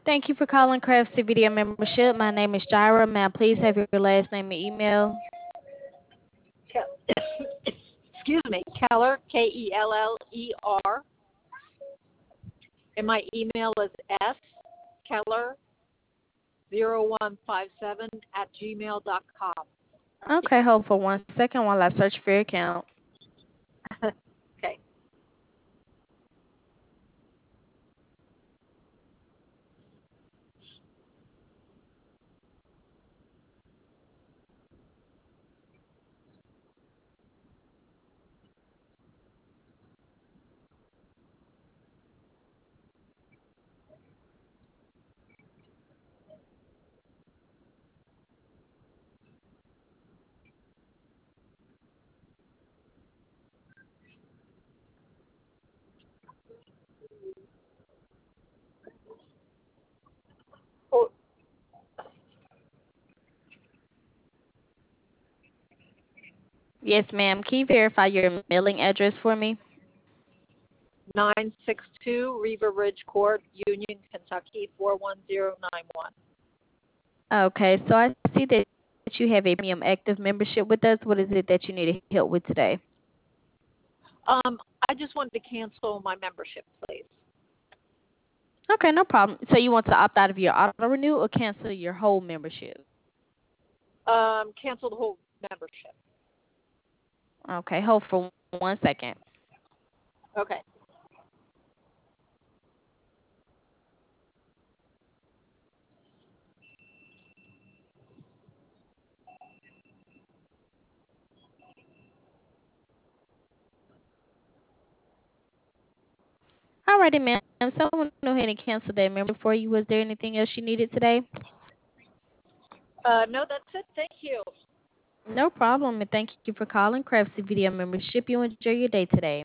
Thank you for calling Craftsy Video Membership. My name is Jira. May I please have your last name and email? Excuse me, Keller, Keller, and my email is skeller0157 at gmail.com. Okay, hold for 1 second while I search for your account. Okay. Oh, Yes, ma'am. Can you verify your mailing address for me? 962 River Ridge Court, Union, Kentucky 41091. Okay, so I see that you have a premium active membership with us. What is it that you need help with today? I just wanted to cancel my membership, please. Okay, no problem. So you want to opt out of your auto renew or cancel your whole membership? Cancel the whole membership. Okay, hold for 1 second. Okay. Alrighty, ma'am. So I'm going to go ahead and cancel that membership for you. Was there anything else you needed today? No, that's it. Thank you. No problem, and thank you for calling Craftsy Video Membership. You enjoy your day today.